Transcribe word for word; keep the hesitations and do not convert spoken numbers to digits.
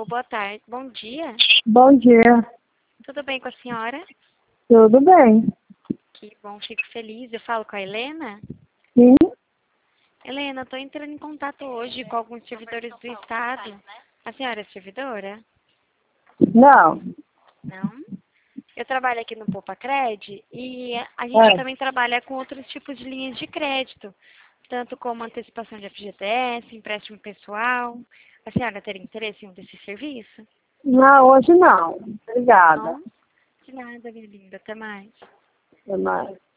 boa tarde. Bom dia. Bom dia. Tudo bem com a senhora? Tudo bem? Que bom, fico feliz. Eu falo com a Helena? Sim? Helena, estou entrando em contato hoje com alguns servidores do Estado. A senhora é servidora? Não. Não? Eu trabalho aqui no Poupacred e a gente É. também trabalha com outros tipos de linhas de crédito, tanto como antecipação de F G T S, empréstimo pessoal. A senhora teria interesse em um desses serviços? Não, hoje não. Obrigada. Não? De nada, minha linda. Até mais. Até mais.